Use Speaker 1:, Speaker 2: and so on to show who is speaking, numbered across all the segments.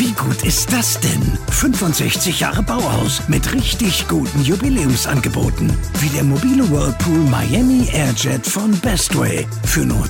Speaker 1: Wie gut ist das denn? 65 Jahre Bauhaus mit richtig guten Jubiläumsangeboten. Wie der mobile Whirlpool Miami Airjet von Bestway. Für nur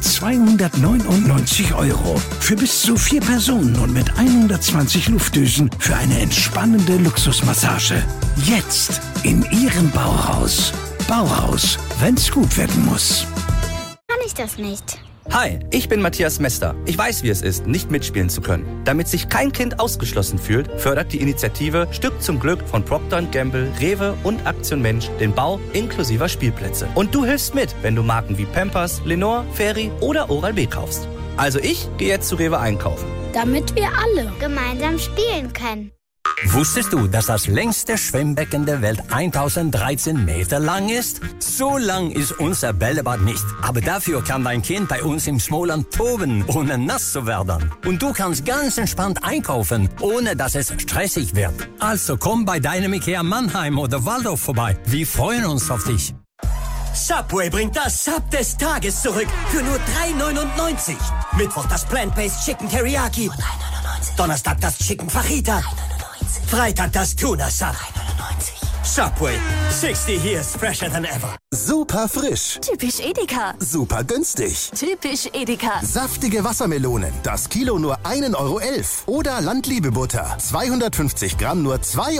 Speaker 1: 299 €. Für bis zu 4 Personen und mit 120 Luftdüsen für eine entspannende Luxusmassage. Jetzt in Ihrem Bauhaus. Bauhaus, wenn's gut werden muss.
Speaker 2: Kann ich das nicht?
Speaker 3: Hi, ich bin Matthias Mester. Ich weiß, wie es ist, nicht mitspielen zu können. Damit sich kein Kind ausgeschlossen fühlt, fördert die Initiative Stück zum Glück von Procter & Gamble, Rewe und Aktion Mensch den Bau inklusiver Spielplätze. Und du hilfst mit, wenn du Marken wie Pampers, Lenore, Fairy oder Oral-B kaufst. Also ich gehe jetzt zu Rewe einkaufen.
Speaker 2: Damit wir alle gemeinsam spielen können.
Speaker 4: Wusstest du, dass das längste Schwimmbecken der Welt 1013 Meter lang ist? So lang ist unser Bällebad nicht. Aber dafür kann dein Kind bei uns im Smoland toben, ohne nass zu werden. Und du kannst ganz entspannt einkaufen, ohne dass es stressig wird. Also komm bei deinem IKEA Mannheim oder Waldorf vorbei. Wir freuen uns auf dich.
Speaker 5: Subway bringt das Sub des Tages zurück für nur 3,99. Mittwoch das Plant-Based Chicken Teriyaki. Nur 3,99. Donnerstag das Chicken Fajita. 3,99. Freitag das Tuna Sub. 3,99. Subway. 60 years fresher than ever.
Speaker 6: Super frisch.
Speaker 7: Typisch Edeka.
Speaker 6: Super günstig.
Speaker 7: Typisch Edeka.
Speaker 6: Saftige Wassermelonen. Das Kilo nur 1,11 €. Oder Landliebe-Butter. 250 Gramm nur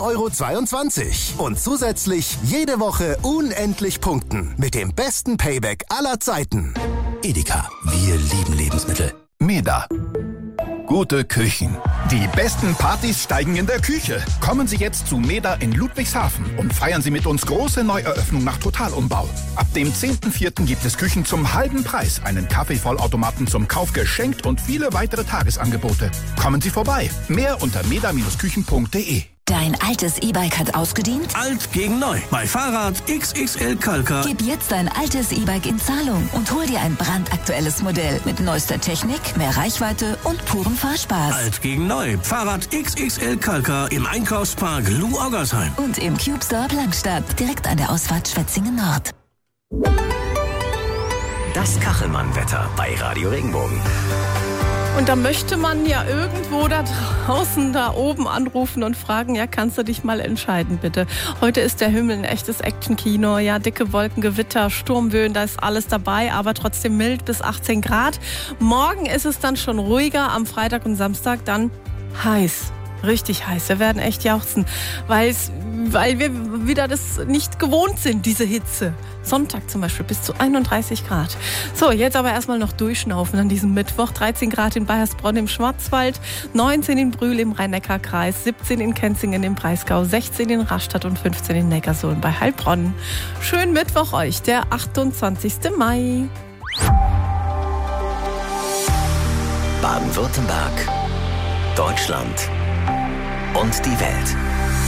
Speaker 6: 2,22 €. Und zusätzlich jede Woche unendlich punkten. Mit dem besten Payback aller Zeiten.
Speaker 8: Edeka. Wir lieben Lebensmittel. Meda. Gute Küchen. Die besten Partys steigen in der Küche. Kommen Sie jetzt zu Meda in Ludwigshafen und feiern Sie mit uns große Neueröffnung nach Totalumbau. Ab dem 10.04. gibt es Küchen zum halben Preis, einen Kaffeevollautomaten zum Kauf geschenkt und viele weitere Tagesangebote. Kommen Sie vorbei. Mehr unter meda-küchen.de.
Speaker 7: Dein altes E-Bike hat ausgedient?
Speaker 1: Alt gegen neu. Bei Fahrrad XXL Kalka.
Speaker 7: Gib jetzt dein altes E-Bike in Zahlung und hol dir ein brandaktuelles Modell mit neuester Technik, mehr Reichweite und purem Fahrspaß.
Speaker 1: Alt gegen neu. Fahrrad XXL Kalka im Einkaufspark Lou Oggersheim.
Speaker 7: Und im Cube Store Langstadt, direkt an der Ausfahrt Schwetzingen Nord.
Speaker 9: Das Kachelmann-Wetter bei Radio Regenbogen.
Speaker 10: Und da möchte man ja irgendwo da draußen, da oben anrufen und fragen, ja, kannst du dich mal entscheiden, bitte? Heute ist der Himmel ein echtes Action-Kino. Ja, dicke Wolken, Gewitter, Sturmböen, da ist alles dabei, aber trotzdem mild bis 18 Grad. Morgen ist es dann schon ruhiger, am Freitag und Samstag dann heiß. Richtig heiß. Wir werden echt jauchzen, weil wir wieder das nicht gewohnt sind, diese Hitze. Sonntag zum Beispiel bis zu 31 Grad. So, jetzt aber erstmal noch durchschnaufen an diesem Mittwoch. 13 Grad in Baiersbronn im Schwarzwald, 19 in Brühl im Rhein-Neckar-Kreis, 17 in Kenzingen im Breisgau, 16 in Rastatt und 15 in Neckarsulm bei Heilbronn. Schönen Mittwoch euch, der 28. Mai.
Speaker 9: Baden-Württemberg, Deutschland und die Welt.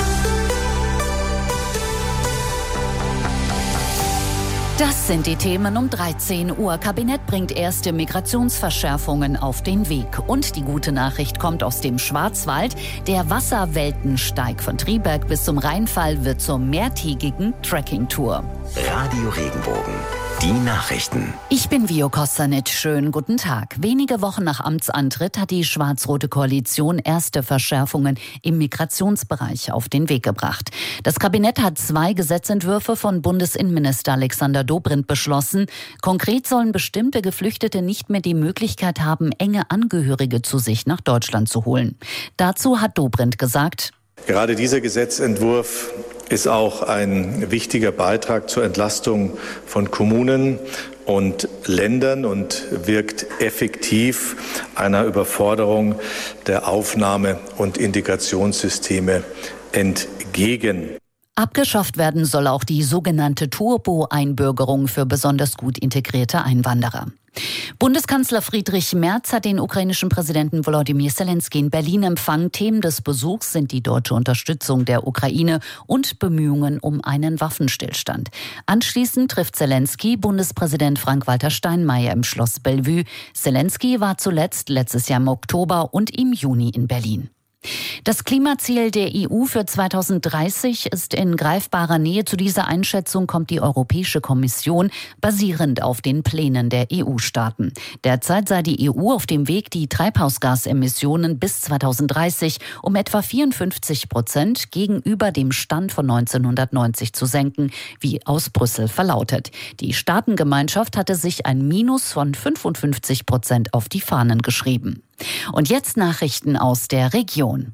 Speaker 11: Das sind die Themen um 13 Uhr. Kabinett bringt erste Migrationsverschärfungen auf den Weg. Und die gute Nachricht kommt aus dem Schwarzwald. Der Wasserweltensteig von Triberg bis zum Rheinfall wird zur mehrtägigen Trekkingtour.
Speaker 9: Radio Regenbogen. Die Nachrichten.
Speaker 11: Ich bin Vio Kostanic. Schönen guten Tag. Wenige Wochen nach Amtsantritt hat die schwarz-rote Koalition erste Verschärfungen im Migrationsbereich auf den Weg gebracht. Das Kabinett hat 2 Gesetzentwürfe von Bundesinnenminister Alexander Dobrindt beschlossen. Konkret sollen bestimmte Geflüchtete nicht mehr die Möglichkeit haben, enge Angehörige zu sich nach Deutschland zu holen. Dazu hat Dobrindt gesagt:
Speaker 12: Gerade dieser Gesetzentwurf ist auch ein wichtiger Beitrag zur Entlastung von Kommunen und Ländern und wirkt effektiv einer Überforderung der Aufnahme- und Integrationssysteme entgegen.
Speaker 11: Abgeschafft werden soll auch die sogenannte Turbo-Einbürgerung für besonders gut integrierte Einwanderer. Bundeskanzler Friedrich Merz hat den ukrainischen Präsidenten Volodymyr Zelensky in Berlin empfangen. Themen des Besuchs sind die deutsche Unterstützung der Ukraine und Bemühungen um einen Waffenstillstand. Anschließend trifft Zelensky Bundespräsident Frank-Walter Steinmeier im Schloss Bellevue. Zelensky war zuletzt letztes Jahr im Oktober und im Juni in Berlin. Das Klimaziel der EU für 2030 ist in greifbarer Nähe. Zu dieser Einschätzung kommt die Europäische Kommission, basierend auf den Plänen der EU-Staaten. Derzeit sei die EU auf dem Weg, die Treibhausgasemissionen bis 2030 um etwa 54% gegenüber dem Stand von 1990 zu senken, wie aus Brüssel verlautet. Die Staatengemeinschaft hatte sich ein Minus von 55% auf die Fahnen geschrieben. Und jetzt Nachrichten aus der Region.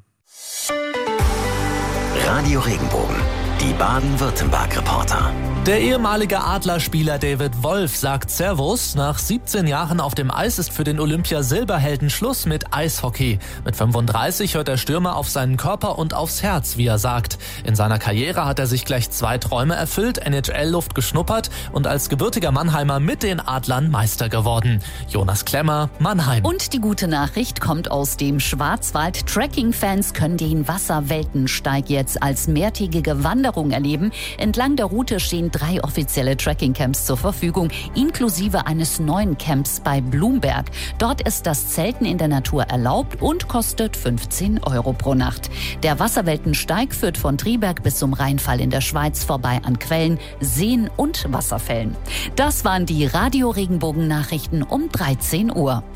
Speaker 9: Radio Regenbogen, die Baden-Württemberg-Reporter.
Speaker 13: Der ehemalige Adlerspieler David Wolf sagt Servus. Nach 17 Jahren auf dem Eis ist für den Olympia-Silberhelden Schluss mit Eishockey. Mit 35 hört der Stürmer auf seinen Körper und aufs Herz, wie er sagt. In seiner Karriere hat er sich gleich 2 Träume erfüllt, NHL-Luft geschnuppert und als gebürtiger Mannheimer mit den Adlern Meister geworden. Jonas Klemmer, Mannheim.
Speaker 11: Und die gute Nachricht kommt aus dem Schwarzwald. Trekking-Fans können den Wasserweltensteig jetzt als mehrtägige Wanderung erleben. Entlang der Route stehen 3 offizielle Trekking-Camps zur Verfügung, inklusive eines neuen Camps bei Blumberg. Dort ist das Zelten in der Natur erlaubt und kostet 15 € pro Nacht. Der Wasserweltensteig führt von Triberg bis zum Rheinfall in der Schweiz vorbei an Quellen, Seen und Wasserfällen. Das waren die Radio Regenbogen Nachrichten um 13 Uhr.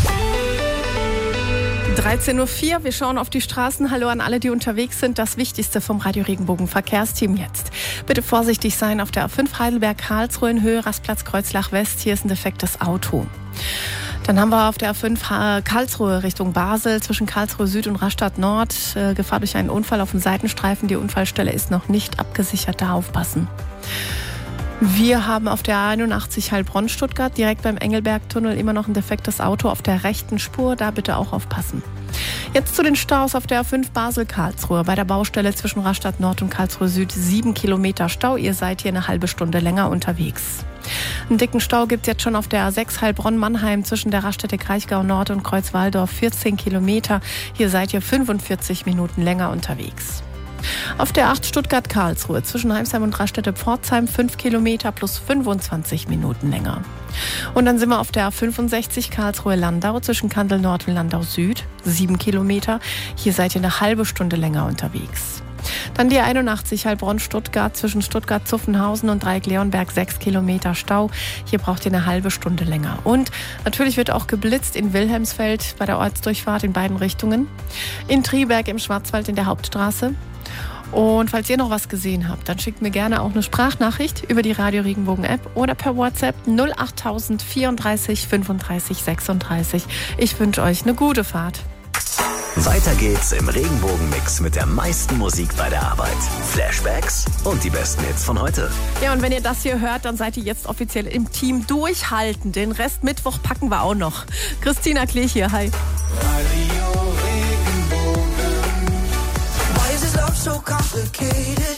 Speaker 10: 13.04 Uhr, wir schauen auf die Straßen. Hallo an alle, die unterwegs sind. Das Wichtigste vom Radio Regenbogen Verkehrsteam jetzt. Bitte vorsichtig sein auf der A5 Heidelberg-Karlsruhe in Höhe Rastplatz Kreuzlach West. Hier ist ein defektes Auto. Dann haben wir auf der A5 Karlsruhe Richtung Basel zwischen Karlsruhe Süd und Rastatt Nord Gefahr durch einen Unfall auf dem Seitenstreifen. Die Unfallstelle ist noch nicht abgesichert, da aufpassen. Wir haben auf der A81 Heilbronn-Stuttgart direkt beim Engelberg-Tunnel immer noch ein defektes Auto auf der rechten Spur. Da bitte auch aufpassen. Jetzt zu den Staus auf der A5 Basel-Karlsruhe. Bei der Baustelle zwischen Rastatt Nord und Karlsruhe Süd 7 Kilometer Stau. Ihr seid hier eine halbe Stunde länger unterwegs. Einen dicken Stau gibt es jetzt schon auf der A6 Heilbronn-Mannheim zwischen der Raststätte Kraichgau Nord und Kreuzwaldorf 14 Kilometer. Hier seid ihr 45 Minuten länger unterwegs. Auf der 8 Stuttgart-Karlsruhe zwischen Heimsheim und Raststätte-Pforzheim 5 Kilometer plus 25 Minuten länger. Und dann sind wir auf der 65 Karlsruhe-Landau zwischen Kandel Nord und Landau Süd 7 Kilometer. Hier seid ihr eine halbe Stunde länger unterwegs. Dann die 81 Heilbronn-Stuttgart zwischen Stuttgart-Zuffenhausen und Dreieck-Leonberg 6 Kilometer Stau. Hier braucht ihr eine halbe Stunde länger. Und natürlich wird auch geblitzt in Wilhelmsfeld bei der Ortsdurchfahrt in beiden Richtungen. In Triberg im Schwarzwald in der Hauptstraße. Und falls ihr noch was gesehen habt, dann schickt mir gerne auch eine Sprachnachricht über die Radio Regenbogen App oder per WhatsApp 08000 34 35 36. Ich wünsche euch eine gute Fahrt.
Speaker 9: Weiter geht's im Regenbogen-Mix mit der meisten Musik bei der Arbeit. Flashbacks und die besten Hits von heute.
Speaker 10: Ja, und wenn ihr das hier hört, dann seid ihr jetzt offiziell im Team Durchhalten. Den Rest Mittwoch packen wir auch noch. Christina Klee hier, hi.
Speaker 14: Radio Regenbogen. Why is this love so complicated?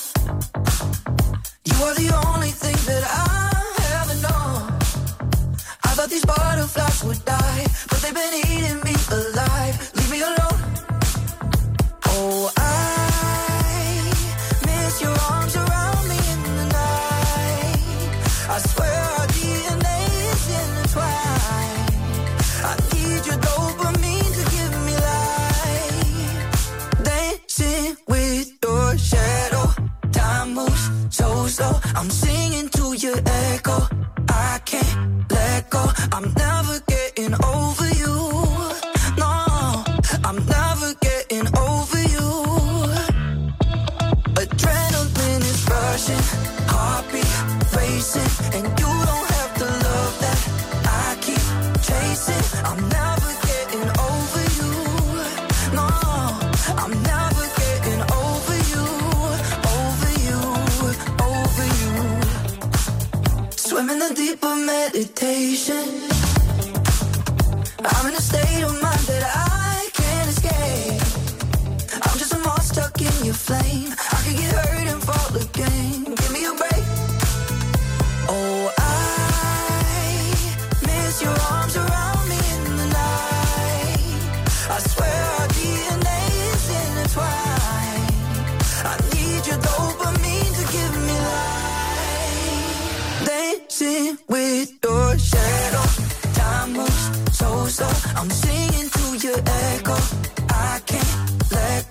Speaker 14: You are the only thing that I ever know. I thought these butterflies would die, but they've been eating me alive. Leave me alone. Oh, I miss your arms around me in the night. I swear our DNA is intertwined. I need your dopamine to give me life. Dancing with your shadow. Time moves so slow. I'm singing to your echo. I can't let go. I'm never getting over you. No, I'm never getting over you. Adrenaline is rushing, heartbeat racing, and you don't have the love that I keep chasing. I'm never getting over you. No, I'm never getting over you, over you, over you. Swimming in deeper meditation. I'm in a state of mind that I can't escape. I'm just a moth stuck in your flame. I could get hurt and fall again. Give me a break. Oh, I miss your arms around me in the night. I swear our DNA is intertwined. I need your dopamine to give me life. Dancing with your shadow. Time moves so slow. I'm singing to your echo. I can't let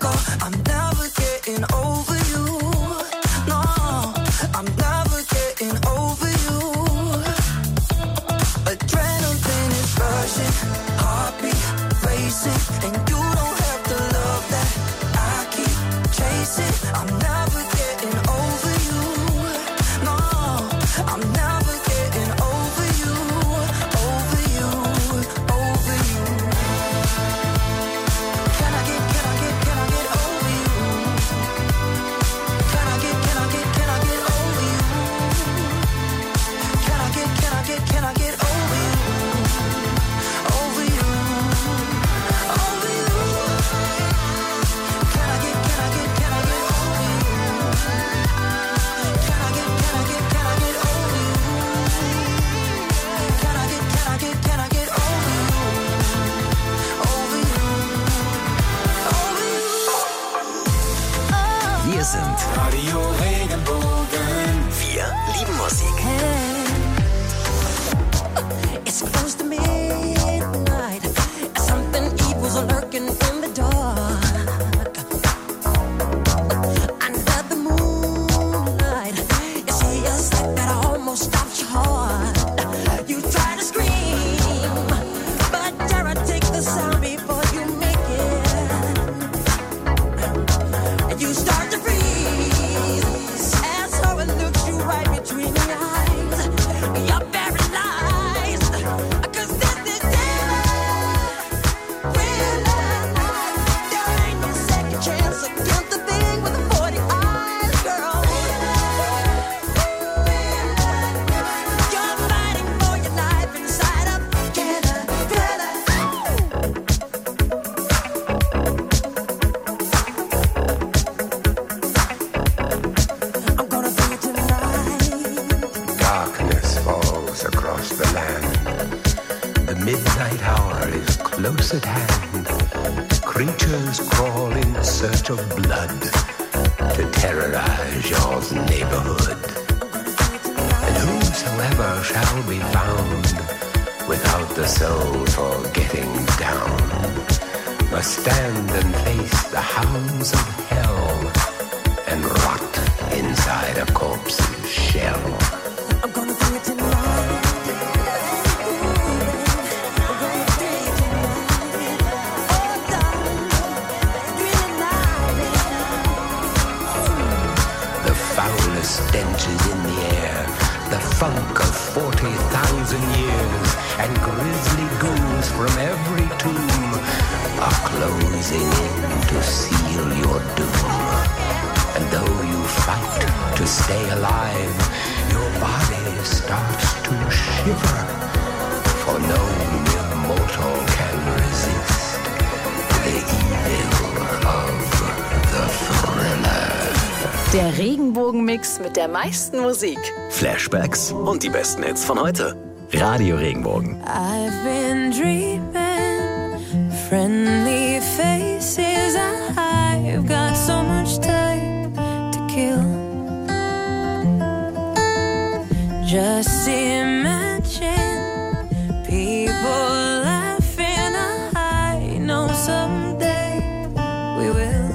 Speaker 9: Wir sind
Speaker 14: Radio Regenbogen.
Speaker 9: Wir lieben Musik.
Speaker 14: It's close to midnight. Something evil's lurking in the dark. Under the moonlight, you see a sight that almost stops your heart. You try to scream, but terror takes the sound before you make it. And you start to freeze as horror looks you right between the eyes. You're paralyzed, 'cause this is real life. There ain't no second chance against the thing with the 40 eyes, girl. You're fighting for your life inside a thriller. I'm gonna bring it tonight.
Speaker 15: Darkness falls across the land. The midnight hour is close at hand. Creatures crawl in search of blood to terrorize your neighborhood. And whosoever shall be found without the soul for getting down must stand and face the hounds of hell and rot inside a corpse's shell.
Speaker 14: I'm gonna bring it tonight.
Speaker 15: The foulest stench is in the air, the funk of 40,000 years, and grisly ghouls from every tomb are closing in to seal your doom. And though you fight to stay alive, your body starts to shiver, for no mere mortal can resist the evil of the thriller.
Speaker 10: Der Regenbogenmix mit der meisten Musik.
Speaker 9: Flashbacks und die besten Hits von heute. Radio Regenbogen.
Speaker 14: I've been dreaming, friendly faces. I've got so much time to kill. Just imagine people laughing. I know someday we will.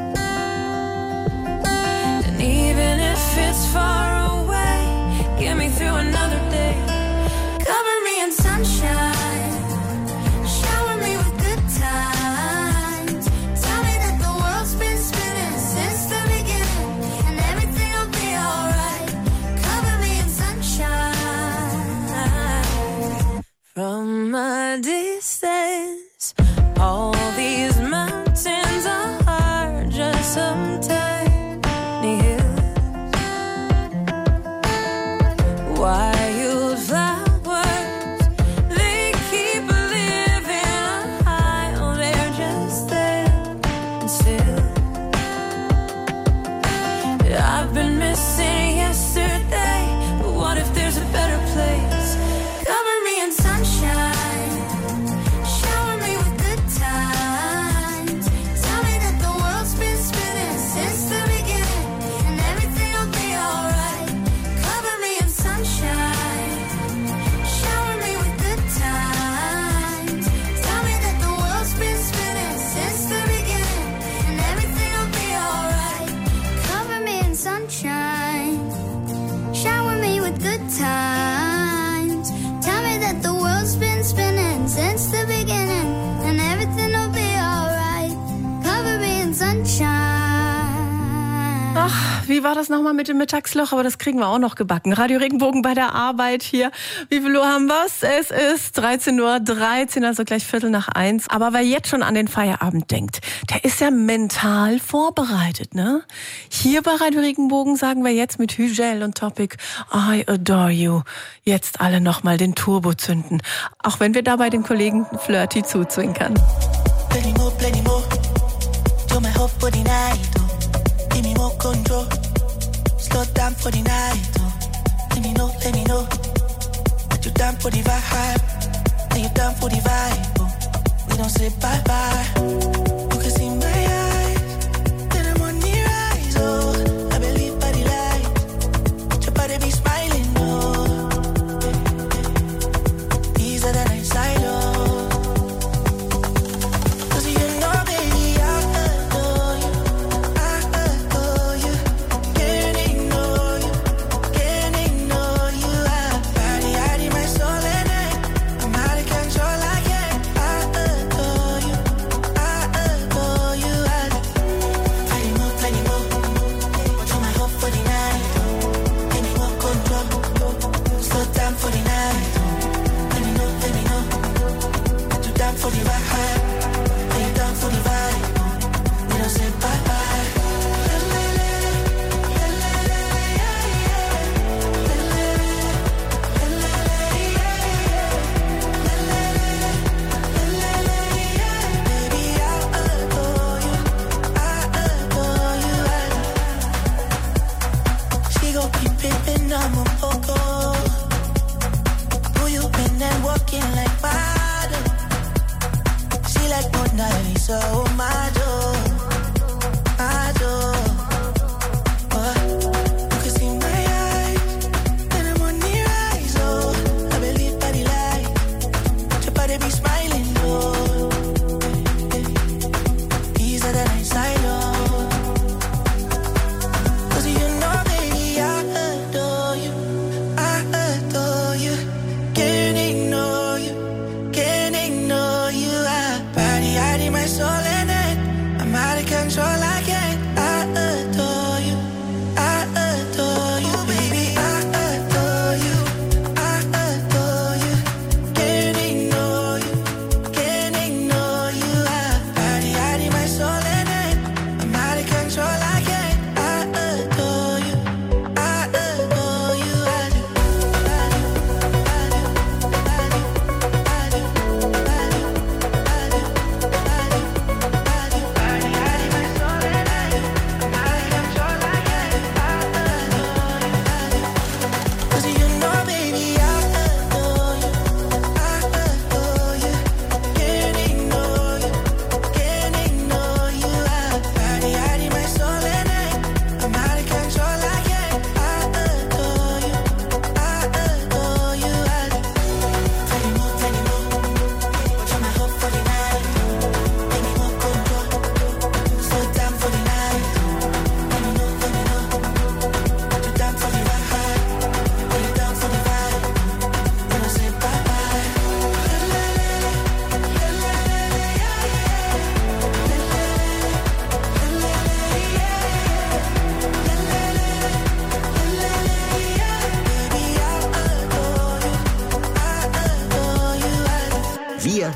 Speaker 14: And even if it's far away, get me through another day. Cover me in sunshine, shower me with good times. Tell me that the world's been spinning since the beginning, and everything will be alright. Cover me in sunshine. From a distance, all these mountains are just some tiny hills. Wildflowers, they keep living high. Oh, they're just there and still. I've been missing yesterday, but what if there's a better place? Cover me in sunshine, shower me with good times. Tell me that the world's been spinning since the beginning, and everything will be alright. Cover me in sunshine, shower me with good times. Tell me that the world's been spinning since the beginning, and everything will be alright. Cover me in sunshine, shower me with good times. Tell me that the world's been spinning since the beginning, and everything will be alright. Cover me in sunshine.
Speaker 10: Ach, wie war das nochmal mit dem Mittagsloch? Aber das kriegen wir auch noch gebacken. Radio Regenbogen bei der Arbeit hier. Wie viel Uhr haben wir's? Es ist 13:13 Uhr, also gleich 1:15. Aber wer jetzt schon an den Feierabend denkt, der ist ja mental vorbereitet, ne? Hier bei Radio Regenbogen sagen wir jetzt mit Hügel und Topic I Adore You. Jetzt alle nochmal den Turbo zünden. Auch wenn wir dabei den Kollegen Flirty zuzwinkern.
Speaker 14: Plenty more. Do my hope for the night, oh. Give me more control. Slow down for the night, oh. Let me know. That you down for the vibe. That you down for the vibe, oh. We don't say bye-bye. You can see my eyes, then I'm on the rise, oh.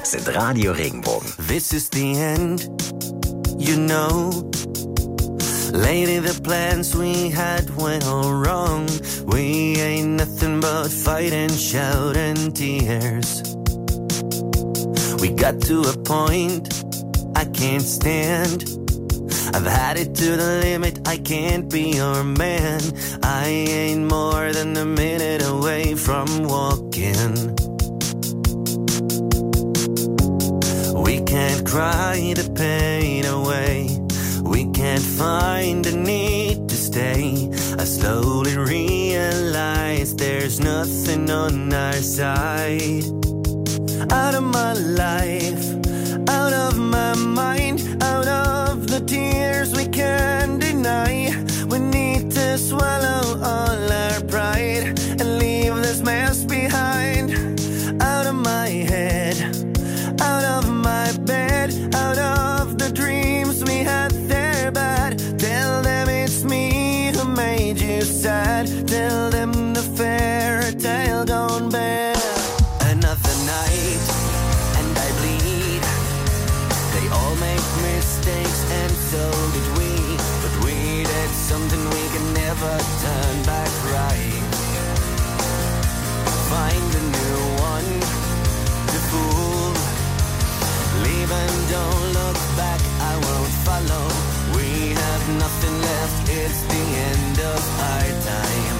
Speaker 9: sind Radio Regenbogen.
Speaker 16: This is the end, you know. Lately the plans we had went all wrong. We ain't nothing but fight and shout and tears. We got to a point I can't stand. I've had it to the limit, I can't be your man. I ain't more than a minute away from walking. We can't cry the pain away. We can't find a need to stay. I slowly realize there's nothing on our side. Out of my life, out of my mind, out of the tears we can't deny. We need to swallow all our pride and leave this mess behind. Out of my head, out of my bed, out of the dreams we had there bad. Tell them it's me who made you sad. Tell them the fairy tale gone bad. Another night and I bleed. They all make mistakes and so did we. But we did something we can never turn back right. Find a new one to fool. Leave and don't look back, I won't follow. We have nothing left, it's the end of our time.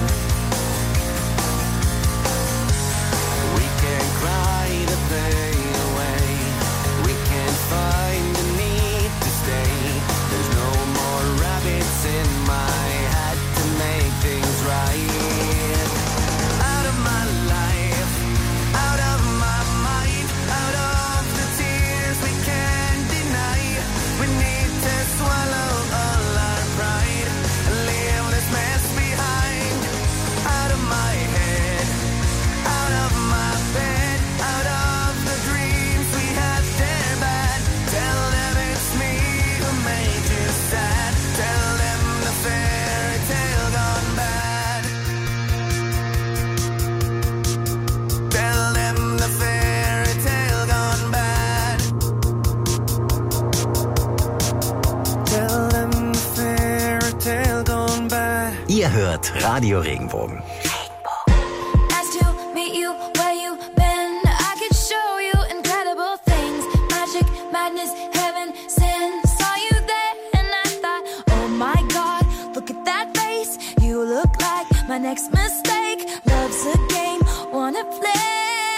Speaker 16: We can't cry the pain away. We can't find the need to stay. There's no more rabbits in my hat to make things right. Out of my life, out of my mind, out of the tears we can't deny. We need to swallow all our pride and leave this mess behind. Out of my head, out of my bed, out of the dreams we had there bad. Tell them it's me who made you sad. Tell them the fairy tale gone bad. Tell them the fairy tale gone bad. Tell them the fairy tale gone bad.
Speaker 9: Ihr hört Radio Regenbogen.
Speaker 17: Nice to meet you where you been. I could show you incredible things. Magic, madness, heaven, sin. Saw you there and I thought, oh my God, look at that face. You look like my next mistake. Love's a game, wanna play.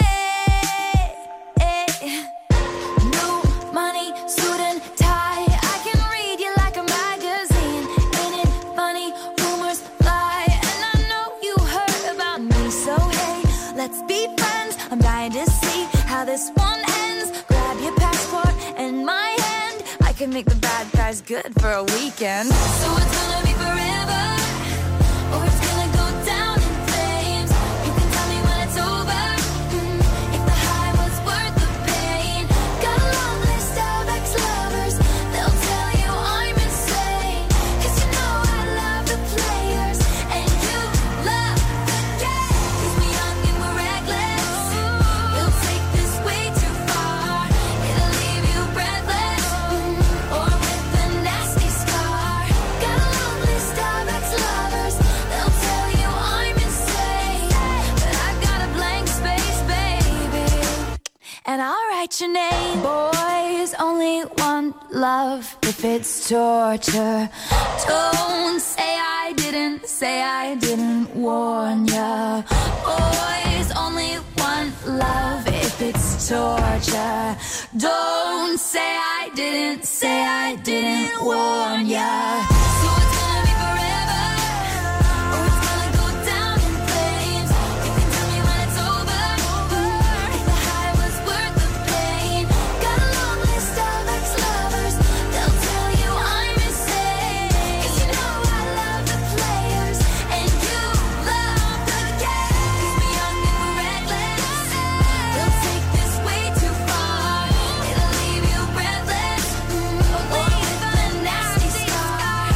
Speaker 17: New money, suit and tie. I can read you like a magazine. Ain't it funny? Rumors fly. And I know you heard about me. So hey, let's be friends. I'm dying to see how this one ends. Grab your passport and my hand. I can make the bad guys good for a weekend. So it's gonna be forever, or it's gonna go down in flames. You can tell me when it's over, if the high was worth the pain. Got a long list of ex-lovers, they'll tell you I'm insane. 'Cause you know I love the players, and you love the game. 'Cause we're young and we're reckless, we'll take this way too far. It'll leave you breathless, or with a nasty scar. Got a long list of ex-lovers, they'll tell you I'm insane. But I've got a blank space, baby, and I'll write your name. Boys only want love if it's torture. Don't say I didn't warn ya. Boys only want love if it's torture. Don't say I didn't warn ya. So it's gonna be forever, or it's gonna go down in flames. You can tell me when it's over, if the high was worth the pain. Got a long list of ex-lovers, they'll tell you I'm insane. 'Cause you know I love the players, and you love the game. 'Cause we're young and we're reckless, they'll take this way too far. It'll leave you breathless, or with a nasty scar.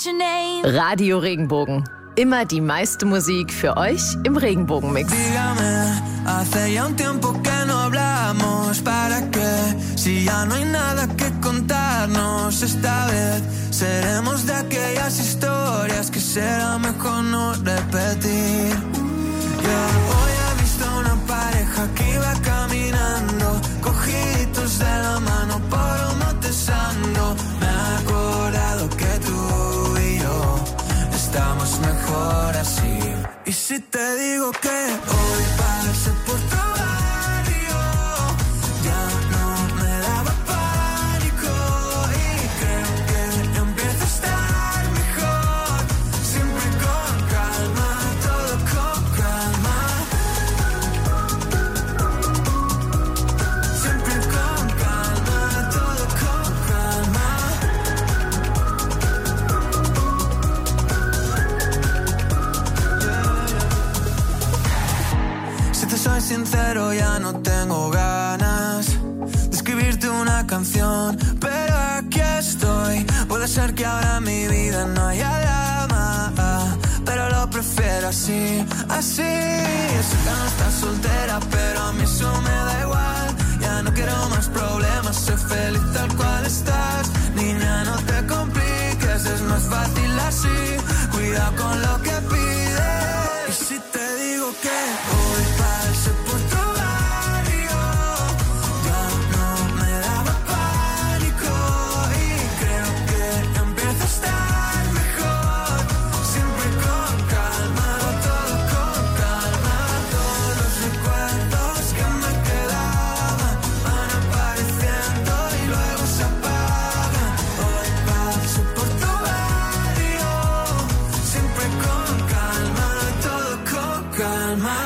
Speaker 17: what's your name?
Speaker 18: Radio Regenbogen. Immer die meiste Musik für euch im Regenbogenmix.
Speaker 14: Dígame, hace ya un tiempo que no hablamos. ¿Para qué? Si ya no hay nada que contarnos. Esta vez seremos de aquellas historias que será mejor no repetir. Hoy he visto una pareja que iba caminando, cogiditos de la mano por un monte santo. Me he acordado que tú y yo estamos mejor así. Y si te digo que hoy pasé por tu barrio, ya no me daba pánico. Y creo que empieza a estar mejor. Siempre con calma, todo con calma. Siempre con calma, todo con calma. Si te soy sincero, ya no tengo ganas de escribirte una canción, pero aquí estoy. Puede ser que ahora en mi vida no haya drama, pero lo prefiero así, así. Sé que no estás soltera, pero a mí eso me da igual. Ya no quiero más problemas, sé feliz tal cual estás. Niña, no te compliques, es más fácil así. Cuidado con lo que pides. Y si te digo que hoy pasé por tu barrio, ya no me daba pánico. Y creo que empieza a estar mejor. Siempre con calma, todo con calma. Todos los recuerdos que me quedaban van apareciendo y luego se apagan. Hoy paso por tu barrio, siempre con calma, todo con calma.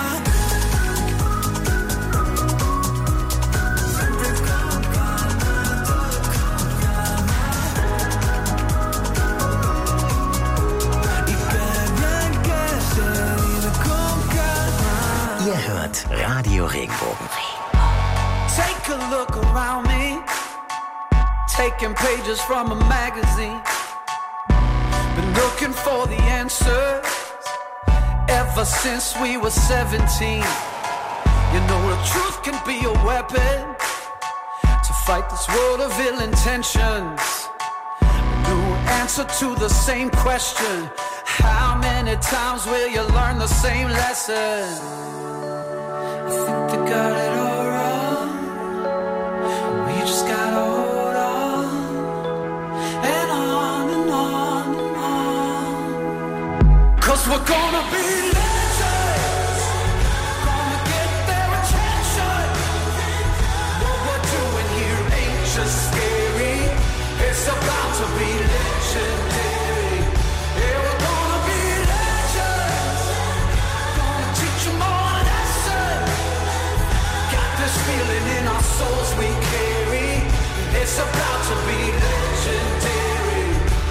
Speaker 14: Siempre con calma, todo con calma. Y qué bien que se vive con calma.
Speaker 9: Ihr hört Radio Regenbogen.
Speaker 14: Take a look around me, taking pages from a magazine. Been looking for the answers ever since we were 17. You know the truth can be a weapon to fight this world of ill intentions. A new answer to the same question. How many times will you learn the same lesson? I think they got it all wrong. We just gotta hold on and on and on and on. 'Cause we're gonna be legends. Gonna get their attention. What we're doing here ain't just scary. It's about to be legendary. Yeah, we're gonna be legends. Gonna teach them all a lesson. Got this feeling in our souls we carry. It's about to be legendary.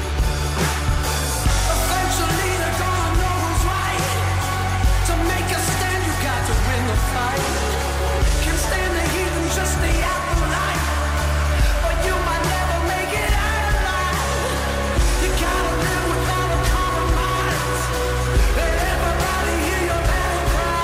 Speaker 14: Eventually they're gonna know who's right. To make a stand, you got to win the fight. Can't stand the heat and just the afterlife. But you might never make it out alive. You gotta live without a compromise. Let everybody hear your battle cry.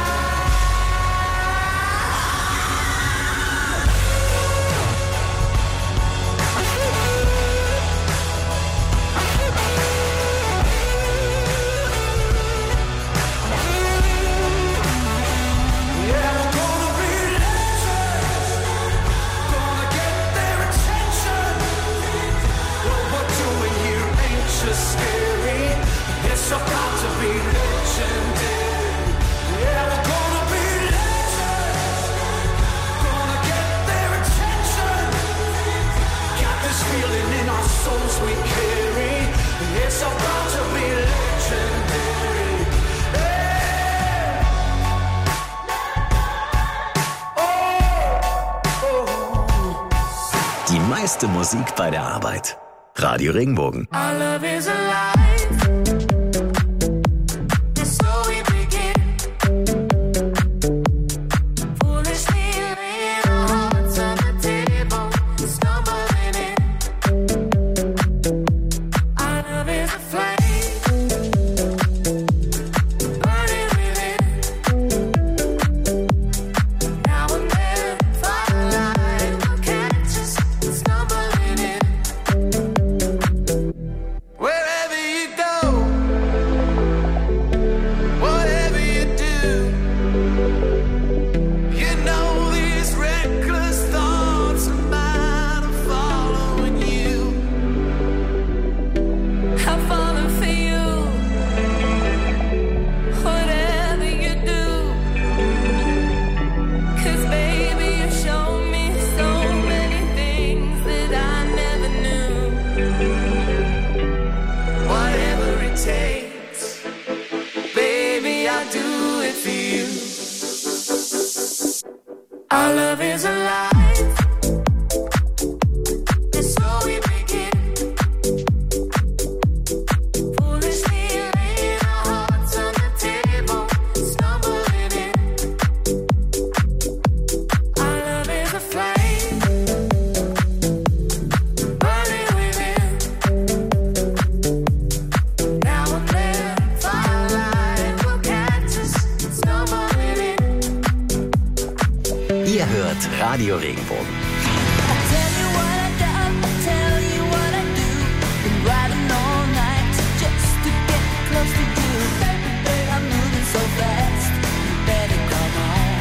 Speaker 14: Yeah, we're gonna be legends. Gonna get their attention. What we're doing here ain't just scary. It's about to be legendary. Yeah, we're gonna be legends. Gonna get their attention. Got this feeling in our souls we carry. It's about to be legendary.
Speaker 9: Die meiste Musik bei der Arbeit. Radio Regenbogen.
Speaker 14: Our love is alive. And so we begin. Foolishly laying our hearts on the table, stumbling in. Our love is a Our love is alive. And so we begin. Foolishly laying our hearts on the table, stumbling in. Our love is a flame, burning within. Now and then, firelight will catch us, stumbling in.
Speaker 9: Ihr hört Radio Regenbogen.
Speaker 17: Tell you what I done, tell you what I do. Been riding all night just to get close to you. Baby, I'm moving so fast, you better come on.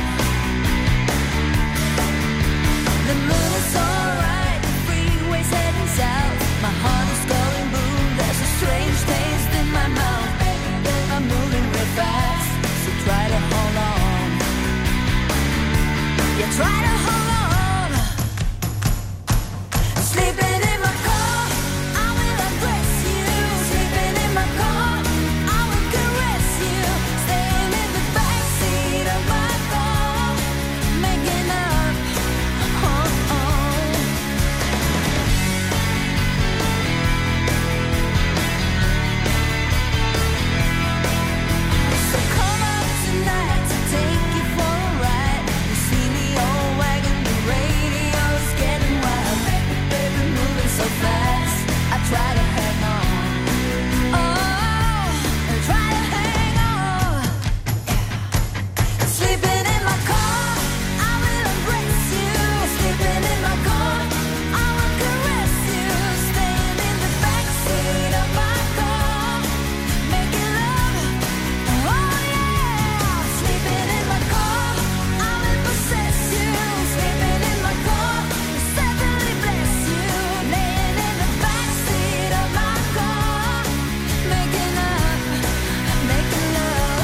Speaker 17: The moon is alright, the freeway's heading south. My heart is going boom, there's a strange taste in my mouth. Baby, I'm moving real fast, so try to hold on. Yeah, try to hold on. Sleeping in my car, I will undress you. Sleeping in my car, I will caress you. Staying in the backseat of my car, making up. Oh, oh. So come out tonight to take you for a ride. You see me all wagging, the radio's getting wild. Baby, moving so fast, I try to hang on. Oh, I try to hang on. Sleeping in my car, I will embrace you. Sleeping in my car, I will caress you. Staying in the backseat of my car, making love. Oh yeah, sleeping in my car, I will possess you. Sleeping in my car, certainly bless you. Laying in the backseat of my car, making up, making love.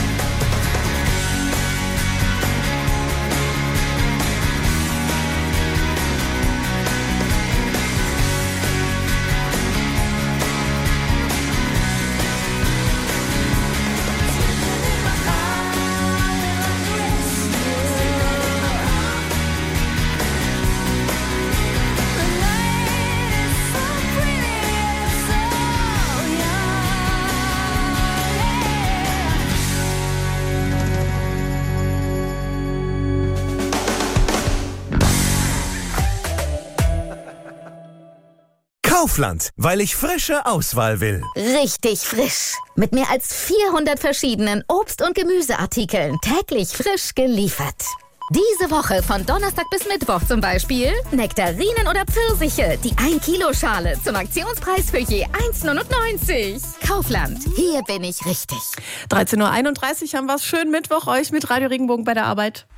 Speaker 19: Kaufland, weil ich frische Auswahl will.
Speaker 20: Richtig frisch. Mit mehr als 400 verschiedenen Obst- und Gemüseartikeln. Täglich frisch geliefert. Diese Woche von Donnerstag bis Mittwoch zum Beispiel Nektarinen oder Pfirsiche, die 1-Kilo-Schale zum Aktionspreis für je 1,99. Kaufland, hier bin ich richtig.
Speaker 10: 13.31 Uhr haben wir es. Schönen Mittwoch euch mit Radio Regenbogen bei der Arbeit.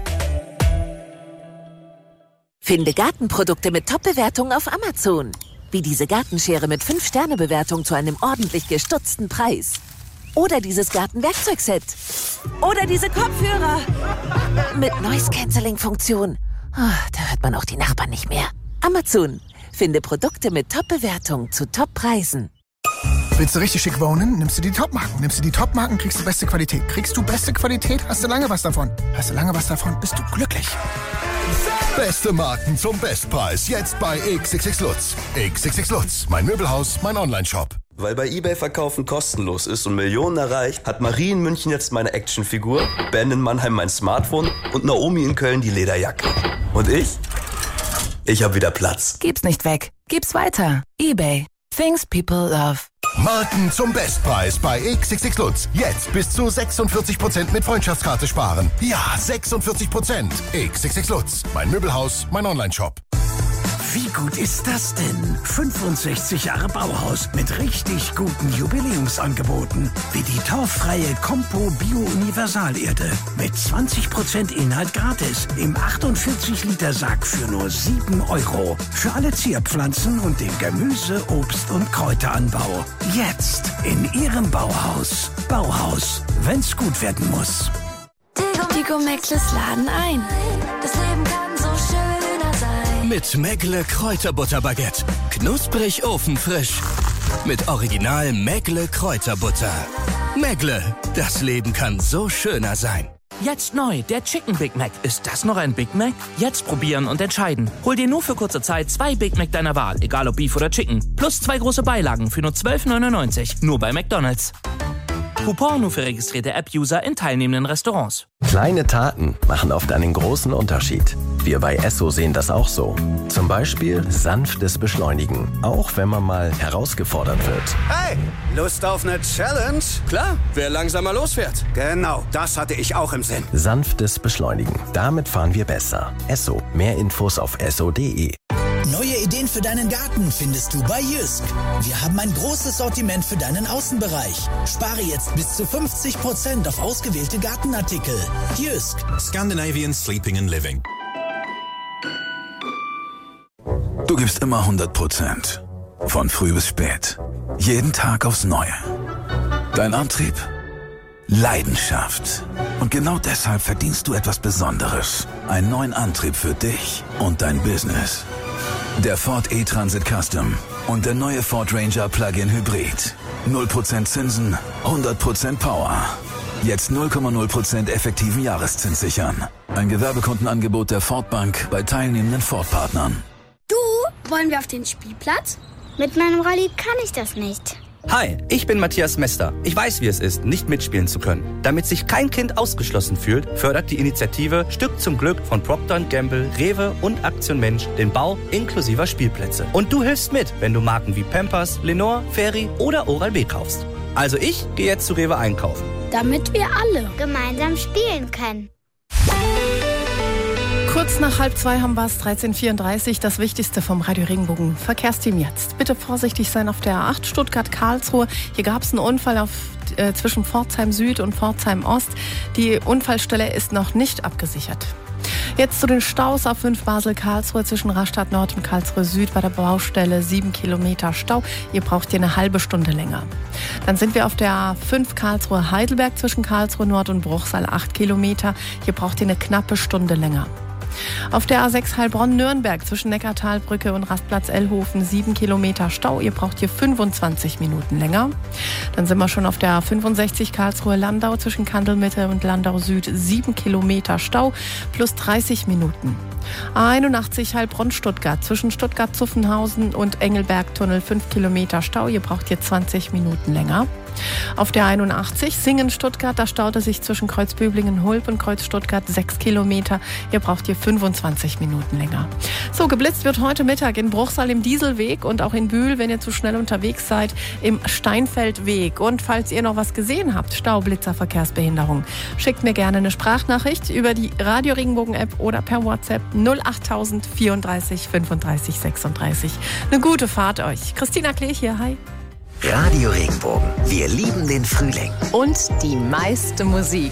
Speaker 21: Finde Gartenprodukte mit Top-Bewertungen auf Amazon. Wie diese Gartenschere mit 5-Sterne-Bewertung zu einem ordentlich gestutzten Preis. Oder dieses Gartenwerkzeugset. Oder diese Kopfhörer. Mit Noise-Canceling-Funktion. Oh, da hört man auch die Nachbarn nicht mehr. Amazon. Finde Produkte mit Top-Bewertung zu Top-Preisen.
Speaker 22: Willst du richtig schick wohnen? Nimmst du die Top-Marken. Nimmst du die Top-Marken, kriegst du beste Qualität. Kriegst du beste Qualität, hast du lange was davon. Hast du lange was davon, bist du glücklich.
Speaker 8: Beste Marken zum Bestpreis. Jetzt bei XXX Lutz. XXX Lutz. Mein Möbelhaus, mein Onlineshop.
Speaker 23: Weil bei eBay Verkaufen kostenlos ist und Millionen erreicht, hat Marie in München jetzt meine Actionfigur, Ben in Mannheim mein Smartphone und Naomi in Köln die Lederjacke. Und ich? Ich hab wieder Platz.
Speaker 18: Gib's nicht weg. Gib's weiter. eBay. Things people love.
Speaker 8: Marken zum Bestpreis bei XXX Lutz. Jetzt bis zu 46% mit Freundschaftskarte sparen. Ja, 46%. XXX Lutz. Mein Möbelhaus, mein Onlineshop.
Speaker 1: Wie gut ist das denn? 65 Jahre Bauhaus mit richtig guten Jubiläumsangeboten. Wie die torffreie Compo Bio-Universalerde. Mit 20% Inhalt gratis. Im 48-Liter-Sack für nur 7 €. Für alle Zierpflanzen und den Gemüse-, Obst- und Kräuteranbau. Jetzt in Ihrem Bauhaus. Bauhaus, wenn's gut werden muss.
Speaker 17: Digo Meckles laden ein. Das Leben kann so schöner sein.
Speaker 19: Mit Meckle Kräuterbutterbaguette. Knusprig ofenfrisch. Mit Original Meckle Kräuterbutter. Meckle, das Leben kann so schöner sein.
Speaker 2: Jetzt neu, der Chicken Big Mac. Ist das noch ein Big Mac? Jetzt probieren und entscheiden. Hol dir nur für kurze Zeit 2 Big Mac deiner Wahl, egal ob Beef oder Chicken. Plus 2 große Beilagen für nur 12,99. Nur bei McDonald's. Coupon nur für registrierte App-User in teilnehmenden Restaurants.
Speaker 3: Kleine Taten machen oft einen großen Unterschied. Wir bei Esso sehen das auch so. Zum Beispiel sanftes Beschleunigen, auch wenn man mal herausgefordert wird.
Speaker 4: Hey, Lust auf eine Challenge?
Speaker 24: Klar, wer langsamer losfährt.
Speaker 4: Genau, das hatte ich auch im Sinn.
Speaker 3: Sanftes Beschleunigen, damit fahren wir besser. Esso, mehr Infos auf esso.de.
Speaker 25: Neue Ideen für deinen Garten findest du bei Jysk. Wir haben ein großes Sortiment für deinen Außenbereich. Spare jetzt bis zu 50% auf ausgewählte Gartenartikel. Jysk.
Speaker 26: Scandinavian Sleeping and Living.
Speaker 27: Du gibst immer 100%. Von früh bis spät. Jeden Tag aufs Neue. Dein Antrieb? Leidenschaft. Und genau deshalb verdienst du etwas Besonderes. Einen neuen Antrieb für dich und dein Business. Der Ford E-Transit Custom und der neue Ford Ranger Plug-in Hybrid. 0% Zinsen, 100% Power. Jetzt 0,0% effektiven Jahreszins sichern. Ein Gewerbekundenangebot der Ford Bank bei teilnehmenden Ford-Partnern.
Speaker 28: Du, wollen wir auf den Spielplatz? Mit meinem Rolli kann ich das nicht.
Speaker 24: Hi, ich bin Matthias Mester. Ich weiß, wie es ist, nicht mitspielen zu können. Damit sich kein Kind ausgeschlossen fühlt, fördert die Initiative Stück zum Glück von Procter & Gamble, Rewe und Aktion Mensch den Bau inklusiver Spielplätze. Und du hilfst mit, wenn du Marken wie Pampers, Lenore, Fairy oder Oral-B kaufst. Also ich gehe jetzt zu Rewe einkaufen.
Speaker 28: Damit wir alle gemeinsam spielen können.
Speaker 10: Kurz nach 1:30 haben wir es, 13:34, das Wichtigste vom Radio Regenbogen Verkehrsteam jetzt. Bitte vorsichtig sein auf der A8 Stuttgart-Karlsruhe. Hier gab es einen Unfall zwischen Pforzheim Süd und Pforzheim Ost. Die Unfallstelle ist noch nicht abgesichert. Jetzt zu den Staus auf 5 Basel-Karlsruhe zwischen Rastatt Nord und Karlsruhe Süd bei der Baustelle 7 Kilometer Stau. Ihr braucht hier eine halbe Stunde länger. Dann sind wir auf der A5 Karlsruhe Heidelberg zwischen Karlsruhe Nord und Bruchsal 8 Kilometer. Hier braucht ihr eine knappe Stunde länger. Auf der A6 Heilbronn-Nürnberg zwischen Neckartalbrücke und Rastplatz Ellhofen 7 Kilometer Stau. Ihr braucht hier 25 Minuten länger. Dann sind wir schon auf der A65 Karlsruhe-Landau zwischen Kandelmitte und Landau Süd 7 Kilometer Stau plus 30 Minuten. A81 Heilbronn-Stuttgart zwischen Stuttgart-Zuffenhausen und Engelberg-Tunnel 5 Kilometer Stau. Ihr braucht hier 20 Minuten länger. Auf der 81 Singen-Stuttgart, da staut es sich zwischen Kreuzböblingen-Hulb und Kreuz-Stuttgart 6 Kilometer. Ihr braucht hier 25 Minuten länger. So, geblitzt wird heute Mittag in Bruchsal im Dieselweg und auch in Bühl, wenn ihr zu schnell unterwegs seid, im Steinfeldweg. Und falls ihr noch was gesehen habt, Staublitzer, Verkehrsbehinderung, schickt mir gerne eine Sprachnachricht über die Radio Regenbogen App oder per WhatsApp 08000 34 35 36. Eine gute Fahrt euch. Christina Klee hier, hi.
Speaker 9: Radio Regenbogen. Wir lieben den Frühling.
Speaker 18: Und die meiste Musik.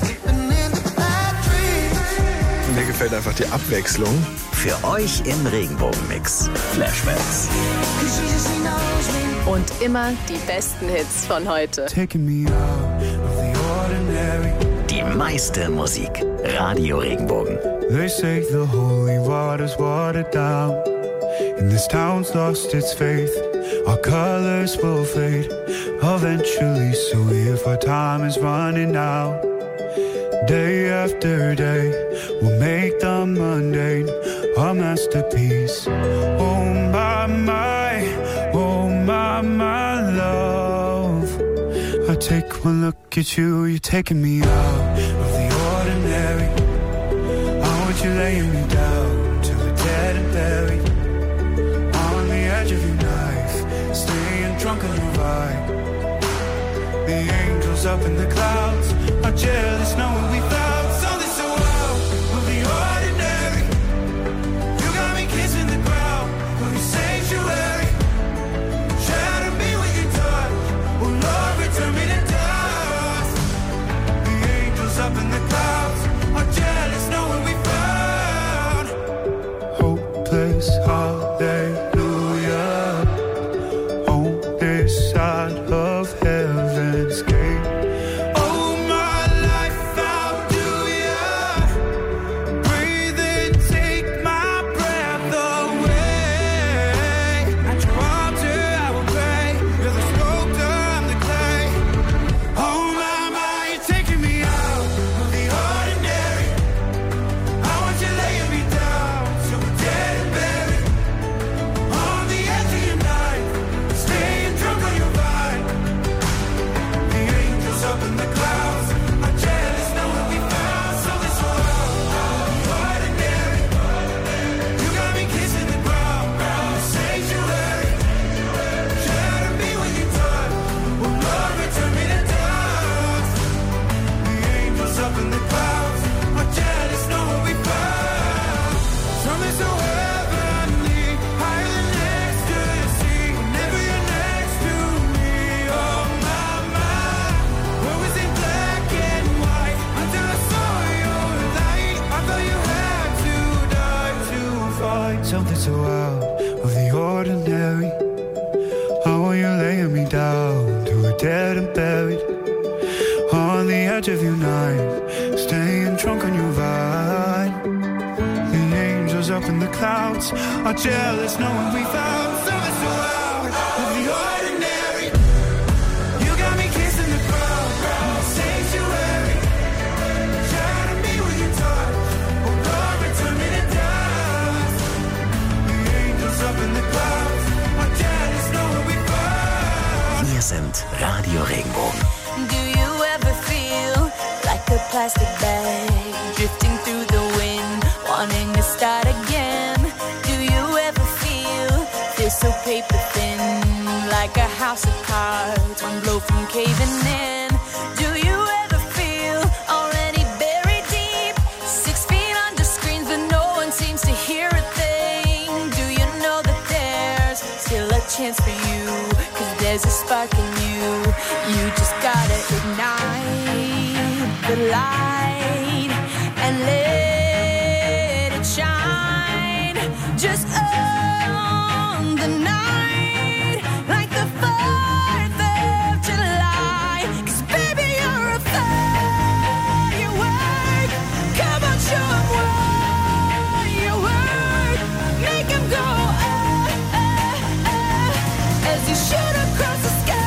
Speaker 24: Mir gefällt einfach die Abwechslung.
Speaker 9: Für euch im Regenbogen-Mix. Flashbacks.
Speaker 18: Und immer die besten Hits von heute.
Speaker 9: Die meiste Musik. Radio Regenbogen.
Speaker 29: They say the holy water's watered down, and this town's lost its faith. Our colors will fade eventually, so if our time is running out, day after day, we'll make the mundane our masterpiece. Oh my, oh my love. I take one look at you, you're taking me out of the ordinary. I want you laying me down till we're dead and buried on the edge of your knife, staying drunk on your vibe. The angels up in the clouds are jealous knowing we found something so wild of the ordinary. You got me kissing the ground of your sanctuary. Shatter me with your touch, oh Lord, return me to dust. The angels up in the clouds are jealous knowing we found hopeless hallelujah on this side of heaven's gate. Oh my life, how do ya breathe and take my breath away? At your altar I will pray. You're the sculptor, I'm the clay. Oh my, you're taking me out of the with, staying drunk on your vibe. The angels up in the clouds are jealous knowing we found something so out of the ordinary. You got me kissing the crowd, sanctuary. Shining me with your touch, oh Lord, return me to dust. The angels up in the clouds are jealous knowing we found.
Speaker 9: Wir sind Radio Regenbogen.
Speaker 17: Do you ever feel like a plastic bag drifting through the wind, wanting to start again? Do you ever feel so paper thin, like a house of cards, one blow from caving in? Do you ever feel already buried deep, 6 feet under screens, but no one seems to hear a thing? Do you know that there's still a chance for you? 'Cause there's a spark in you. You just gotta ignite the light and let it shine. Just own the night like the 4th of July. 'Cause baby, you're a firework. Come on, show 'em what you work. Make 'em go as you shoot across the sky.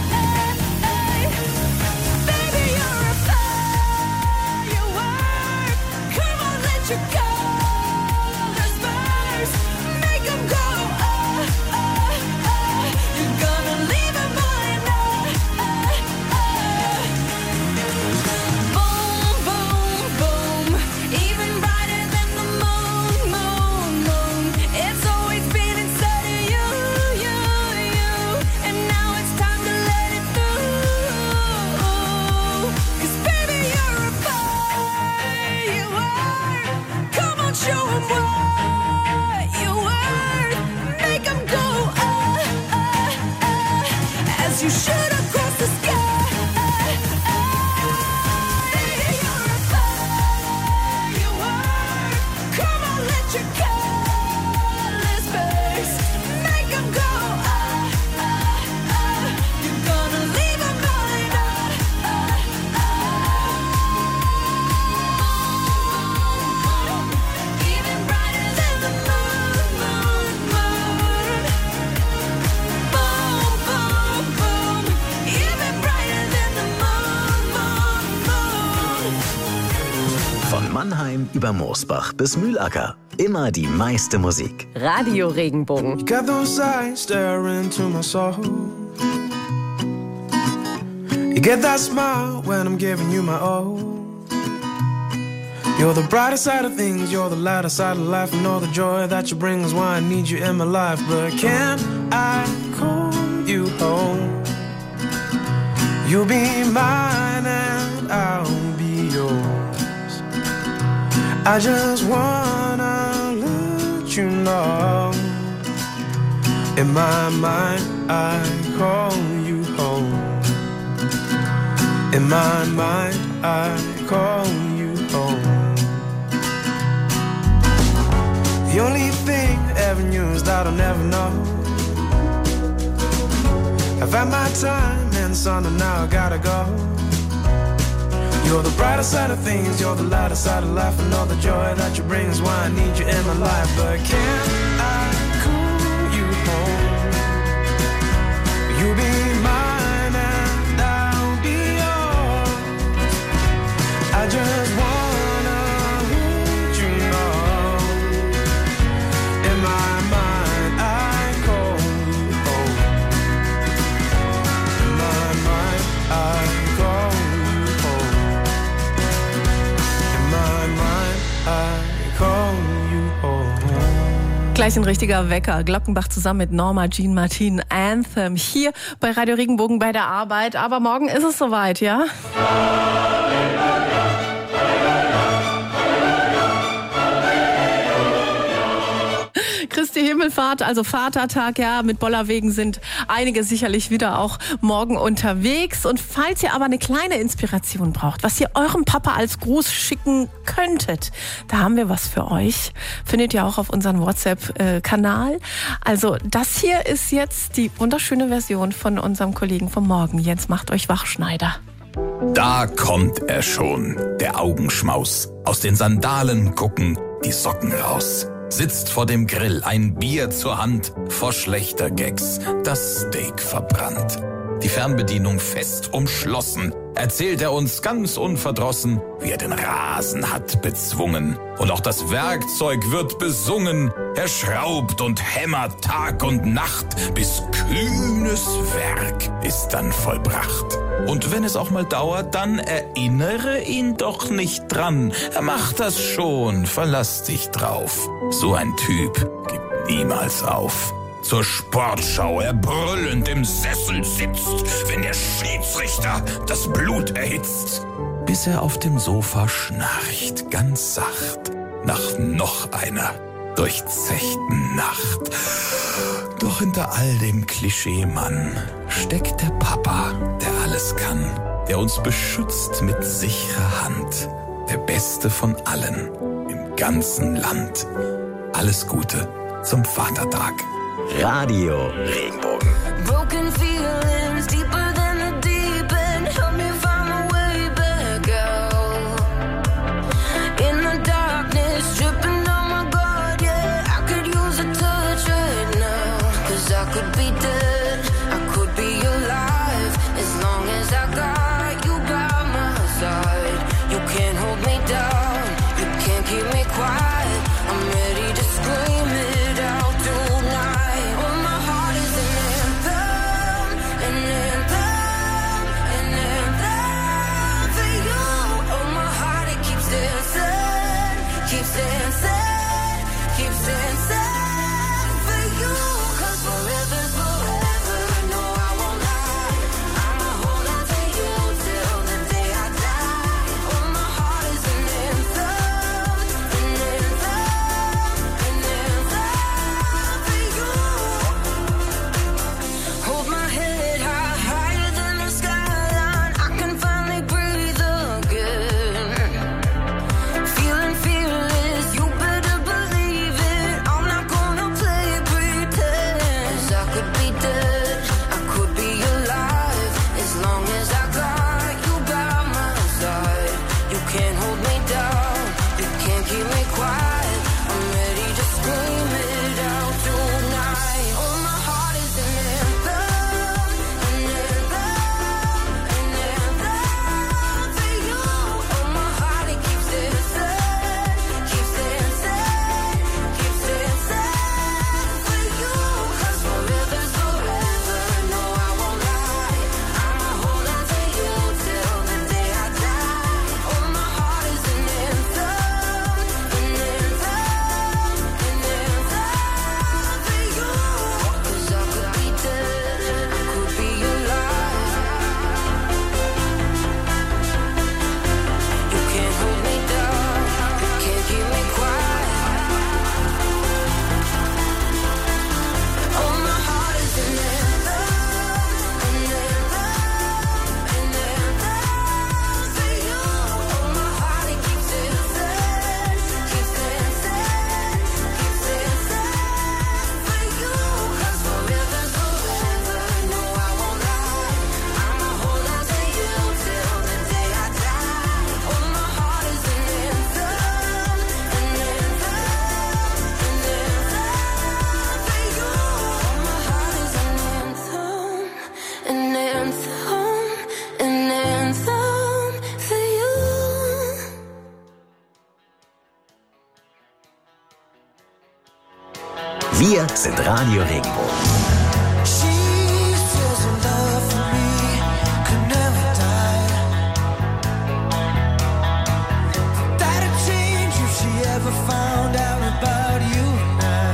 Speaker 17: You should across the sky. You're a firework. Come on, let your colors burst. Make 'em go You're gonna leave 'em behind even brighter than the moon, moon, moon. Boom, boom, boom. Even brighter than the moon, moon, moon.
Speaker 9: Von Mannheim über Moosbach bis Mühlacker. Immer die meiste Musik.
Speaker 18: Radio Regenbogen.
Speaker 29: You got those eyes staring into my soul. You get that smile when I'm giving you my all. You're the brighter side of things, you're the lighter side of life, and all the joy that you bring is why I need you in my life. But can I call you home? You'll be mine and I'll be yours. I just wanna let you know, in my mind I call you home. In my mind I call you home. The only thing I ever knew is that I'll never know. I've had my time and son, and now I gotta go. You're the brighter side of things, you're the lighter side of life, and all the joy that you bring is why I need you in my life. But can I call you home? You'll be mine and I'll be yours. I just wanna let you know, in my mind I call you home. In my mind I call you home. In my mind I call you home.
Speaker 10: Gleich ein richtiger Wecker. Glockenbach zusammen mit Norma Jean Martin, Anthem, hier bei Radio Regenbogen bei der Arbeit. Aber morgen ist es soweit, ja? Christi Himmelfahrt, also Vatertag, ja, mit Bollerwegen sind einige sicherlich wieder auch morgen unterwegs. Und falls ihr aber eine kleine Inspiration braucht, was ihr eurem Papa als Gruß schicken könntet, da haben wir was für euch. Findet ihr auch auf unserem WhatsApp-Kanal. Also das hier ist jetzt die wunderschöne Version von unserem Kollegen vom Morgen. Jens macht euch Wachschneider.
Speaker 8: Da kommt er schon, der Augenschmaus. Aus den Sandalen gucken die Socken raus. Sitzt vor dem Grill, ein Bier zur Hand, vor schlechter Gags das Steak verbrannt. Die Fernbedienung fest umschlossen, erzählt er uns ganz unverdrossen, wie er den Rasen hat bezwungen. Und auch das Werkzeug wird besungen. Er schraubt und hämmert Tag und Nacht, bis kühnes Werk ist dann vollbracht. Und wenn es auch mal dauert, dann erinnere ihn doch nicht dran. Er macht das schon, verlass dich drauf. So ein Typ gibt niemals auf. Zur Sportschau er brüllend im Sessel sitzt, wenn der Schiedsrichter das Blut erhitzt. Bis er auf dem Sofa schnarcht, ganz sacht, nach noch einer durchzechten Nacht. Doch hinter all dem Klischee-Mann steckt der Papa, der alles kann, der uns beschützt mit sicherer Hand. Der Beste von allen im ganzen Land. Alles Gute zum Vatertag.
Speaker 9: Radio Regenbogen.
Speaker 17: Broken feelings deeper than the deep end. Help me find my way back out. In the darkness, tripping on my guard, yeah. I could use a touch right now. 'Cause I could be dead, I could be alive. As long as I got you by my side. You can't hold me down, you can't keep me quiet. I'm ready to scream it out tonight. Oh, my heart is an anthem, an anthem, an anthem for you. Oh, my heart, it keeps dancing, keeps dancing, keeps dancing for you. 'Cause forever's forever, no, I won't lie. I'ma hold on to you till the day I die. Oh, my heart is an anthem, an anthem, an anthem for you. Hold my head high, higher than the skyline. I can finally breathe again. Feeling fearless, you better believe it. I'm not gonna play pretend. 'Cause I could be dead, I could be alive. As long as I got you by my side. You can't hold me down, you can't keep me quiet. I'm ready to scream it out tonight. Oh, my heart is an anthem, an anthem, an anthem for you. Oh, my heart, it keeps dancing, keeps dancing, keeps dancing for you. 'Cause forever's forever, no, I won't lie. I'ma hold on to you till the day I die. Oh, my heart is an anthem, an anthem, an anthem for you. 'Cause I could be dead, I could be alive. You can't hold me down, you can't keep me quiet. Oh, my heart is an anthem, an anthem, an anthem for you. Oh, my heart, it keeps dancing, keeps dancing, keeps dancing for you. 'Cause forever's forever, no, I won't lie. I'ma hold on to you till the day I die. Oh, my heart is an anthem, an anthem, an anthem for you. Oh, my heart is an anthem, an anthem, an anthem for you.
Speaker 9: Wir sind Radio Regenbogen.
Speaker 17: She says her love for me could never die. That'd change if she ever found out about you and I.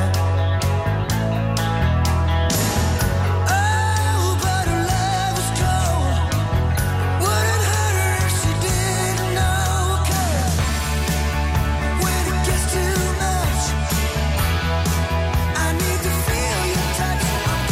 Speaker 17: Oh, but her love is cold. Wouldn't hurt her if she didn't know. 'Cause when it gets too much, I need to feel your touch. I'm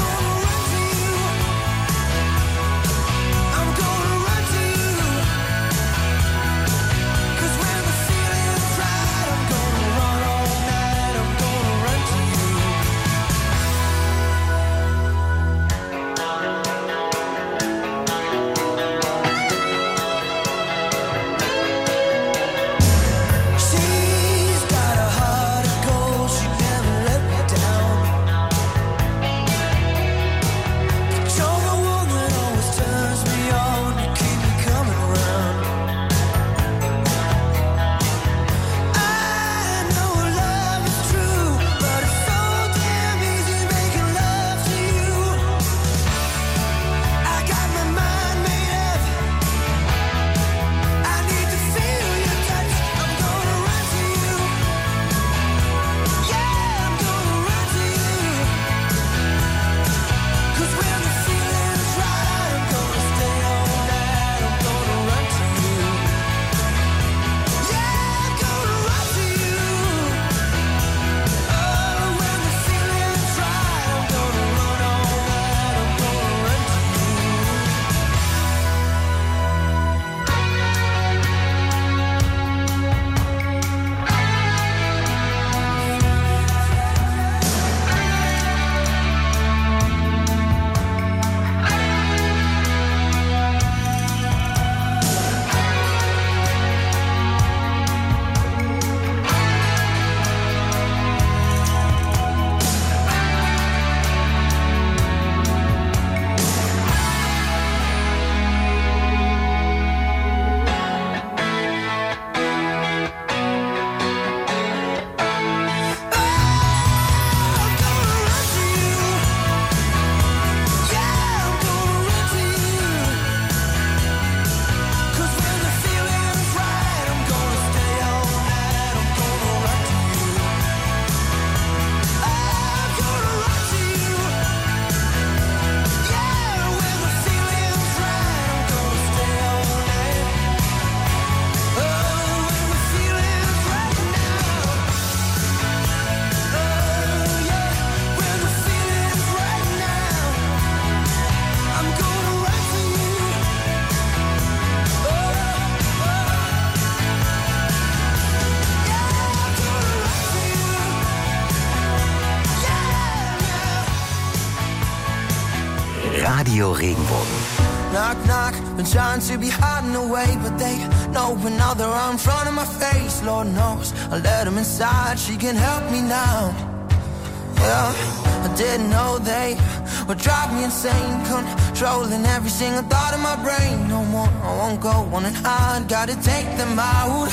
Speaker 9: Radio Regenbogen.
Speaker 5: Knock, knock, been trying to be hiding away, but they know now they're out in front of my face. Lord knows I let them inside, she can help me now. Yeah, I didn't know they would drive me insane, controlling every single thought in my brain. No more, I won't go on and hide, gotta take them out.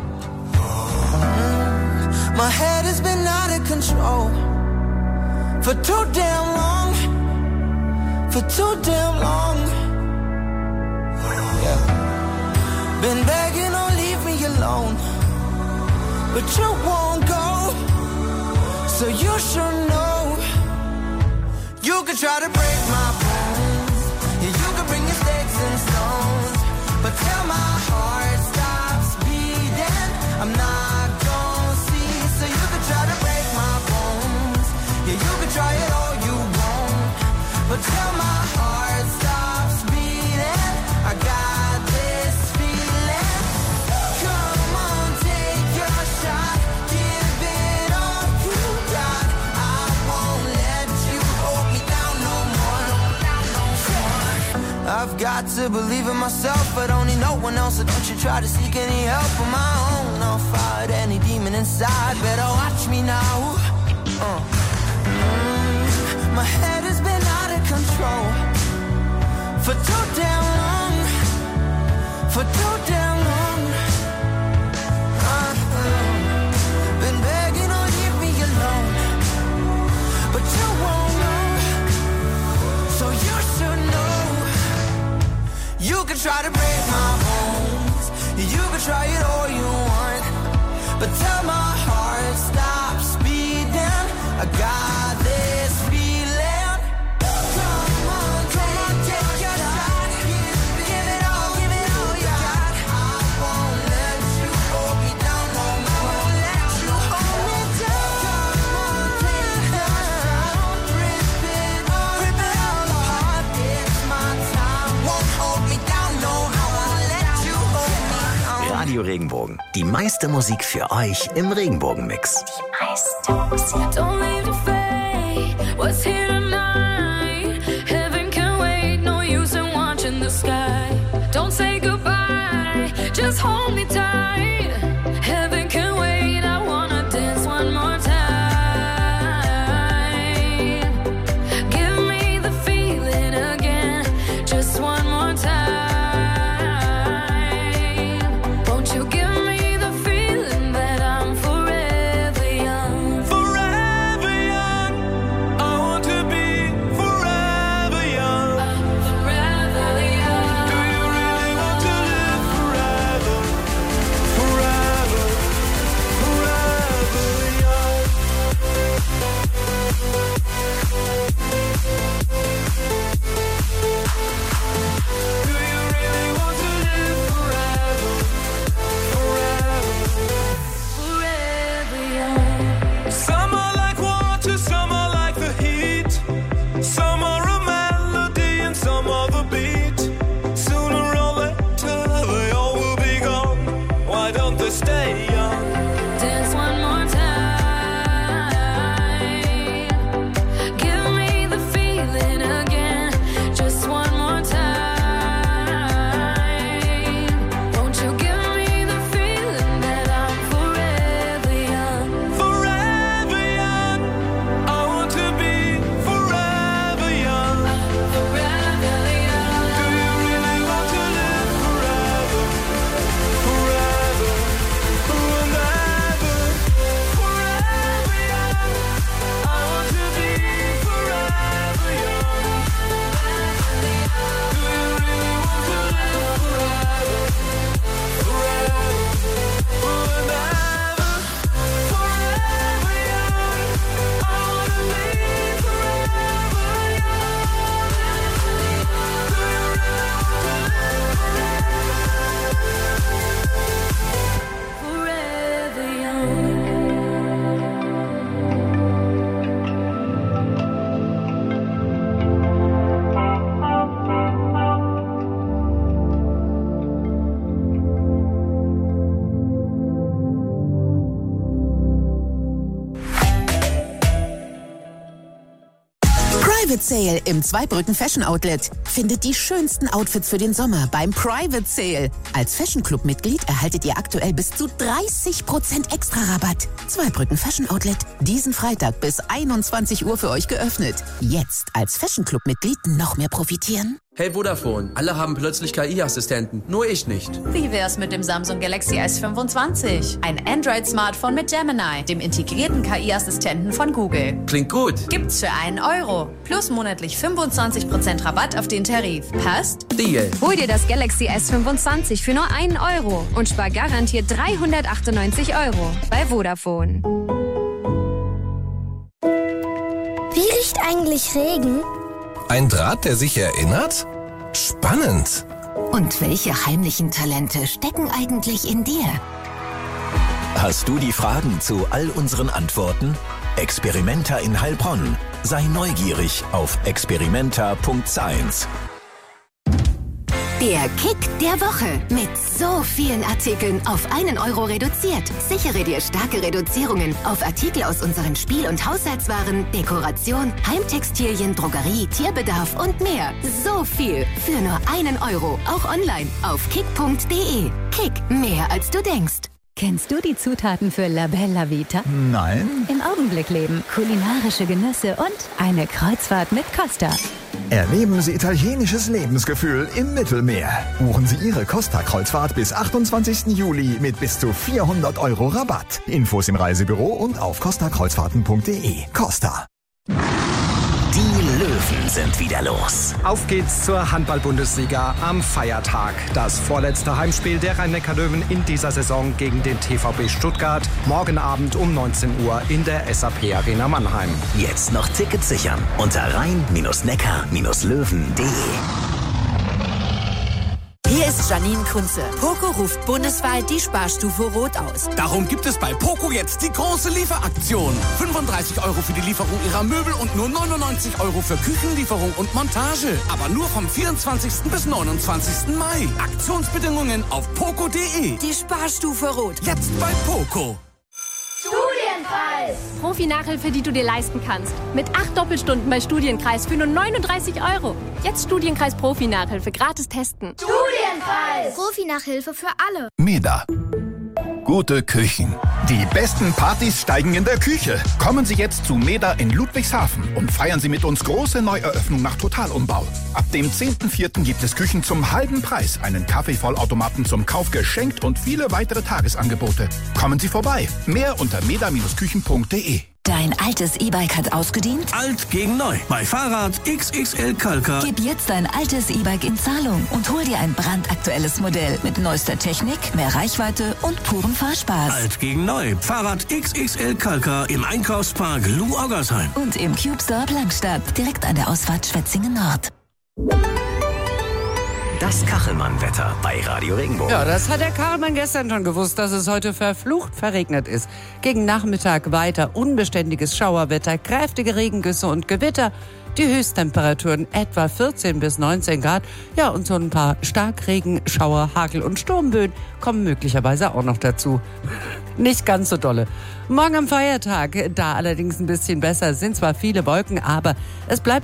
Speaker 5: My head has been out of control for too damn long, for too damn long. Yeah. Been begging, oh leave me alone, but you won't go, so you should know. You could try to break my bones, yeah, you could bring your sticks and stones, but till my heart stops beating, I'm not gonna see. So you could try to break my bones, yeah, you could try it all you want, but till my heart stops beating, I got this feeling. Come on, take your shot, give it all you got. I won't let you hold me down no more. I've got to believe in myself, but only no one else. So don't you try to seek any help on my own. I'll fight any demon inside, better watch me now. My head has been out of control for too damn long, for too damn long. Been begging, oh leave me alone, but you won't know, so you should know. You can try to break my bones, you can try it all you want, but till my heart stops beating, I got this feeling. Come on, take your shot, give it all you got. I won't let you hold me down no more. Won't let you hold me down. Come on, take your shot, rip it all apart. It's my time, won't hold me down no more. Won't let you hold me down.
Speaker 9: Radio Regenbogen. Die meiste Musik für euch im Regenbogen-Mix.
Speaker 17: Die meiste Musik. Don't leave the fate. What's here tonight? Heaven can wait. No use in watching the sky. Don't say goodbye. Just hold me tight. Heaven can wait. I wanna dance one more time. Give me the feeling again. Just one more time. Won't you give me the feeling that I'm forever young?
Speaker 29: Forever young. I want to be forever young.
Speaker 17: Forever young.
Speaker 29: Do you really want to live forever? Forever, forever young. Do you really want to live forever?
Speaker 17: Forever young.
Speaker 29: Some are like water, some are like the heat. Some are a melody and some are the beat. Sooner or later they all will be gone. Why don't they stay young?
Speaker 17: Dance one more time. Give me the feeling again. Just one more time. Won't you give me the feeling that I'm forever young?
Speaker 29: Forever young. I want to be forever young.
Speaker 17: Forever young.
Speaker 29: Do you really want to live forever? Forever. And
Speaker 6: Private Sale im Zweibrücken Fashion Outlet. Findet die schönsten Outfits für den Sommer beim Private Sale. Als Fashion Club Mitglied erhaltet ihr aktuell bis zu 30% extra Rabatt. Zweibrücken Fashion Outlet, diesen Freitag bis 21 Uhr für euch geöffnet. Jetzt als Fashion Club Mitglied noch mehr profitieren?
Speaker 7: Hey Vodafone, alle haben plötzlich KI-Assistenten, nur ich nicht.
Speaker 11: Wie wär's mit dem Samsung Galaxy S25? Ein Android-Smartphone mit Gemini, dem integrierten KI-Assistenten von Google.
Speaker 7: Klingt gut.
Speaker 11: Gibt's für €1. Plus monatlich 25% Rabatt auf den Tarif. Passt?
Speaker 7: Deal.
Speaker 12: Hol dir das Galaxy S25 für nur €1 und spar garantiert 398 € bei Vodafone.
Speaker 28: Wie riecht eigentlich Regen?
Speaker 13: Ein Draht, der sich erinnert? Spannend.
Speaker 6: Und welche heimlichen Talente stecken eigentlich in dir?
Speaker 27: Hast du die Fragen zu all unseren Antworten? Experimenta in Heilbronn. Sei neugierig auf experimenta.science.
Speaker 6: Der Kick der Woche mit so vielen Artikeln auf €1 reduziert. Sichere dir starke Reduzierungen auf Artikel aus unseren Spiel- und Haushaltswaren, Dekoration, Heimtextilien, Drogerie, Tierbedarf und mehr. So viel für nur €1. Auch online auf kick.de. Kick, mehr als du denkst.
Speaker 14: Kennst du die Zutaten für La Bella Vita?
Speaker 15: Nein.
Speaker 14: Im Augenblick leben, kulinarische Genüsse und eine Kreuzfahrt mit Costa.
Speaker 15: Erleben Sie italienisches Lebensgefühl im Mittelmeer. Buchen Sie Ihre Costa-Kreuzfahrt bis 28. Juli mit bis zu €400 Rabatt. Infos im Reisebüro und auf costakreuzfahrten.de. Costa.
Speaker 9: Die Löwen sind wieder los.
Speaker 16: Auf geht's zur Handball-Bundesliga am Feiertag. Das vorletzte Heimspiel der Rhein-Neckar-Löwen in dieser Saison gegen den TVB Stuttgart. Morgen Abend um 19 Uhr in der SAP Arena Mannheim.
Speaker 9: Jetzt noch Tickets sichern unter rhein-neckar-löwen.de.
Speaker 21: Hier ist Janine Kunze. Poco ruft bundesweit die Sparstufe Rot aus.
Speaker 20: Darum gibt es bei Poco jetzt die große Lieferaktion. 35 € für die Lieferung Ihrer Möbel und nur 99 € für Küchenlieferung und Montage. Aber nur vom 24. bis 29. Mai. Aktionsbedingungen auf poco.de.
Speaker 21: Die Sparstufe Rot.
Speaker 20: Jetzt bei Poco.
Speaker 30: Studienkreis. Profi-Nachhilfe, die du dir leisten kannst. Mit 8 Doppelstunden bei Studienkreis für nur 39 €. Jetzt Studienkreis Profi-Nachhilfe gratis testen.
Speaker 28: Studienkreis. Profi-Nachhilfe für alle.
Speaker 8: MEDA. Gute Küchen. Die besten Partys steigen in der Küche. Kommen Sie jetzt zu MEDA in Ludwigshafen und feiern Sie mit uns große Neueröffnung nach Totalumbau. Ab dem 10.04. gibt es Küchen zum halben Preis, einen Kaffeevollautomaten zum Kauf geschenkt und viele weitere Tagesangebote. Kommen Sie vorbei. Mehr unter meda-küchen.de.
Speaker 6: Dein altes E-Bike hat ausgedient?
Speaker 1: Alt gegen neu. Bei Fahrrad XXL Kalka.
Speaker 6: Gib jetzt dein altes E-Bike in Zahlung und hol dir ein brandaktuelles Modell mit neuester Technik, mehr Reichweite und purem Fahrspaß.
Speaker 1: Alt gegen neu. Fahrrad XXL Kalka im Einkaufspark Lou Oggersheim.
Speaker 6: Und im Cube Store Langstadt, direkt an der Ausfahrt Schwetzingen Nord.
Speaker 9: Das Kachelmann-Wetter bei Radio Regenbogen.
Speaker 31: Ja, das hat der Kachelmann gestern schon gewusst, dass es heute verflucht verregnet ist. Gegen Nachmittag weiter unbeständiges Schauerwetter, kräftige Regengüsse und Gewitter. Die Höchsttemperaturen etwa 14 bis 19 Grad. Ja, und so ein paar Starkregen, Schauer, Hagel und Sturmböen kommen möglicherweise auch noch dazu. Nicht ganz so dolle. Morgen am Feiertag, da allerdings ein bisschen besser, sind zwar viele Wolken, aber es bleibt